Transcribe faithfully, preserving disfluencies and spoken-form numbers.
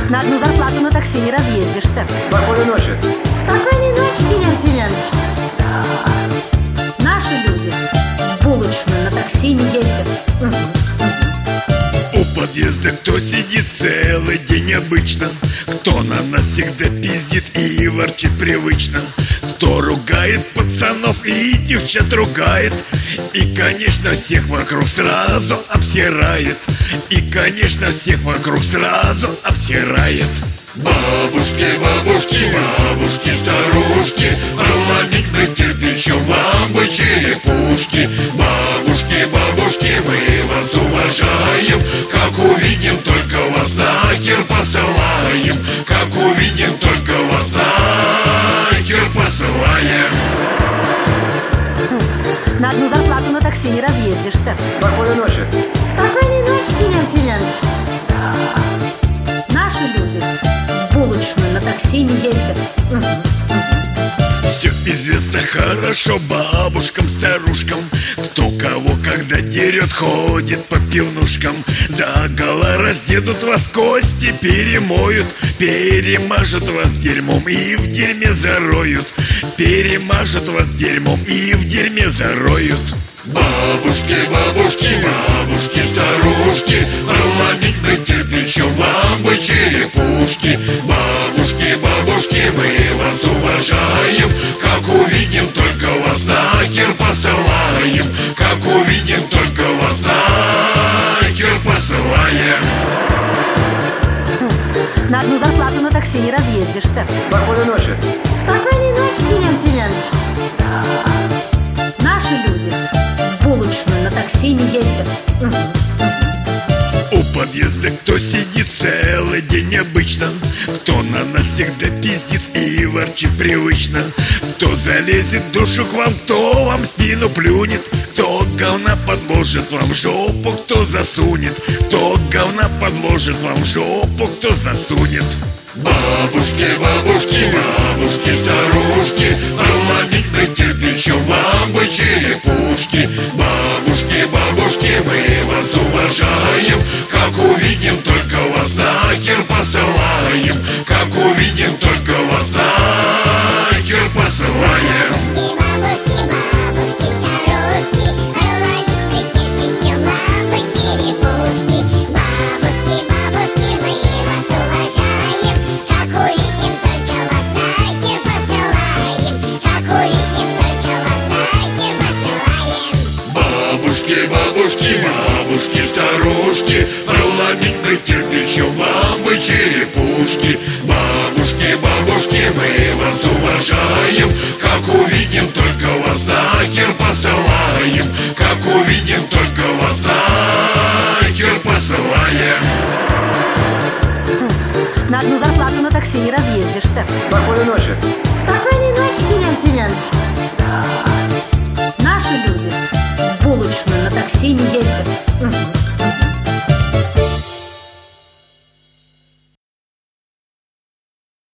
На одну зарплату на такси не разъездишься. Спокойной ночи. Спокойной ночи, Семен Семенович. Наши люди в булочную на такси не ездят. У подъезда кто сидит целый день обычно, кто на нас всегда пиздит и ворчит привычно, кто ругает пацанов и девчат ругает, и, конечно, всех вокруг сразу обсирает, и, конечно, всех вокруг сразу обсирает. Бабушки, бабушки, бабушки, старушки, проломить бы кирпичом вам бы черепушки. Бабушки, бабушки, мы вас уважаем, как увидим, только вас нахер посылаем, как увидим, только вас нахер посылаем. На одну зарплату на такси не разъездишься. Спокойной ночи. Спокойной ночи, Семен Семенович. Наши люди в булочную на такси не ездят. Все известно хорошо бабушкам, старушкам, кто кого когда дерет, ходит по пивнушкам. Догола разденут вас, кости перемоют, перемажут вас дерьмом и в дерьме зароют, перемажут вас дерьмом и в дерьме зароют. Бабушки, бабушки, бабушки, старушки, проломить бы кирпичом вам бы черепушки. Бабушки, бабушки, мы вас уважаем, как увидим, только вас нахер посылаем, как увидим, только вас нахер посылаем. На одну зарплату на такси не разъездишься. Спокойной ночи. Спокойной ночи, Семен Семенович. Наши люди в булочную на такси не ездят. У подъезда кто сидит целый день обычно, кто на нас всегда пиздит и ворчит привычно, кто залезет в душу к вам, кто вам в спину плюнет, кто говна подложит вам в жопу, кто засунет, кто говна подложит вам в жопу, кто засунет. Бабушки, бабушки, бабушки, старушки, проломить бы кирпичом вам бы черепушки. Бабушки, бабушки, мы вас уважаем, как увидим, только вас нахер посылаем, как увидим, только вас нахер посылаем. Бабушки, бабушки, старушки, проломить бы кирпичом вам бы черепушки. Бабушки, бабушки, мы вас уважаем, как увидим, только вас нахер посылаем, как увидим, только вас нахер посылаем. Бабушки, бабушки, бабушки, старушки, проломить бы кирпичом вам бы черепушки. Бабушки, бабушки, мы вас уважаем, как увидим, только вас нахер посылаем, как увидим, только вас нахер посылаем. На одну зарплату на такси не разъездишься. Спокойной ночи. Спокойной ночи, Семен Семенович.